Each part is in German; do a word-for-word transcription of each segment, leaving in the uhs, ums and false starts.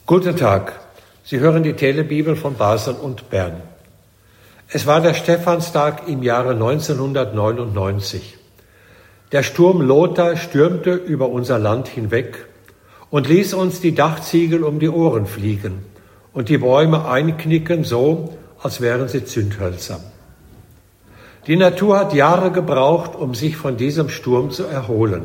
Guten Tag, Sie hören die Telebibel von Basel und Bern. Es war der Stephanstag im Jahre neunzehnhundertneunundneunzig. Der Sturm Lothar stürmte über unser Land hinweg und ließ uns die Dachziegel um die Ohren fliegen und die Bäume einknicken, so als wären sie Zündhölzer. Die Natur hat Jahre gebraucht, um sich von diesem Sturm zu erholen.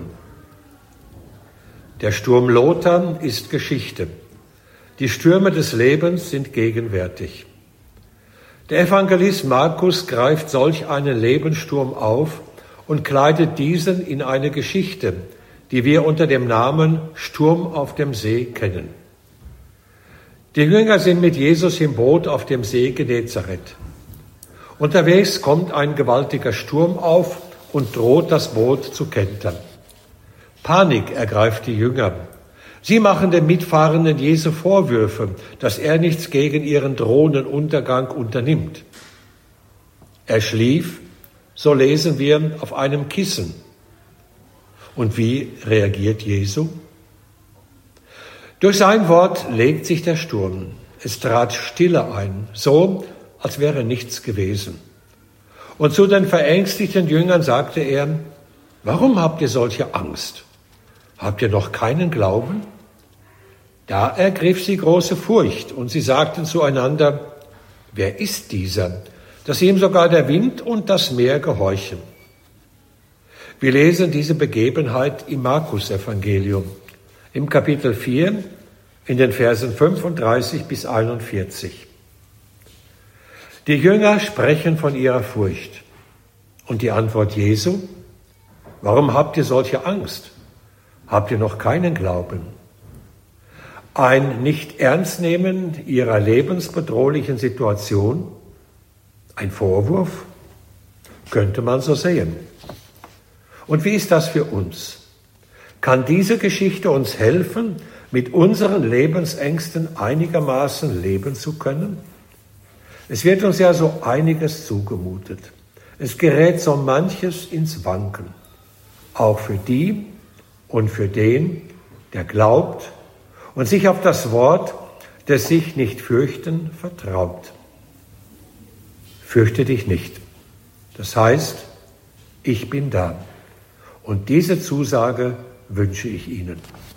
Der Sturm Lothar ist Geschichte. Die Stürme des Lebens sind gegenwärtig. Der Evangelist Markus greift solch einen Lebenssturm auf und kleidet diesen in eine Geschichte, die wir unter dem Namen Sturm auf dem See kennen. Die Jünger sind mit Jesus im Boot auf dem See Genezareth. Unterwegs kommt ein gewaltiger Sturm auf und droht, das Boot zu kentern. Panik ergreift die Jünger. Sie machen dem Mitfahrenden Jesu Vorwürfe, dass er nichts gegen ihren drohenden Untergang unternimmt. Er schlief, so lesen wir, auf einem Kissen. Und wie reagiert Jesu? Durch sein Wort legt sich der Sturm. Es trat Stille ein, so als wäre nichts gewesen. Und zu den verängstigten Jüngern sagte er: Warum habt ihr solche Angst? Habt ihr noch keinen Glauben? Da ergriff sie große Furcht und sie sagten zueinander: Wer ist dieser, dass ihm sogar der Wind und das Meer gehorchen? Wir lesen diese Begebenheit im Markus-Evangelium, im Kapitel vier, in den Versen fünfunddreißig bis einundvierzig. Die Jünger sprechen von ihrer Furcht. Und die Antwort Jesu: Warum habt ihr solche Angst? Habt ihr noch keinen Glauben? Ein Nicht-Ernst-Nehmen ihrer lebensbedrohlichen Situation? Ein Vorwurf? Könnte man so sehen. Und wie ist das für uns? Kann diese Geschichte uns helfen, mit unseren Lebensängsten einigermaßen leben zu können? Es wird uns ja so einiges zugemutet. Es gerät so manches ins Wanken. Auch für die und für den, der glaubt und sich auf das Wort des sich nicht fürchten vertraut. Fürchte dich nicht. Das heißt, ich bin da. Und diese Zusage wünsche ich Ihnen.